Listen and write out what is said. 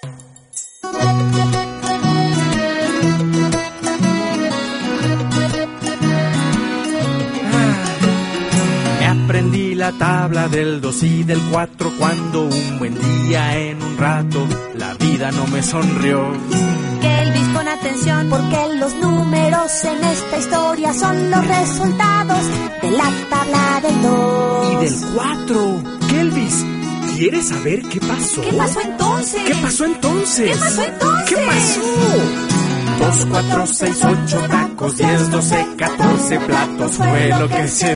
Aprendí la tabla del 2 y del 4 cuando un buen día en un rato la vida no me sonrió. Kelvis, pon atención, porque los números en esta historia son los resultados de la tabla del 2 y del 4. Kelvis, ¿quieres saber qué pasó? ¿Qué pasó entonces? ¿Qué pasó entonces? ¿Qué pasó entonces? ¿Qué pasó? 2, 4, 6, 8 tacos, 10, 12, 14 platos fue lo que se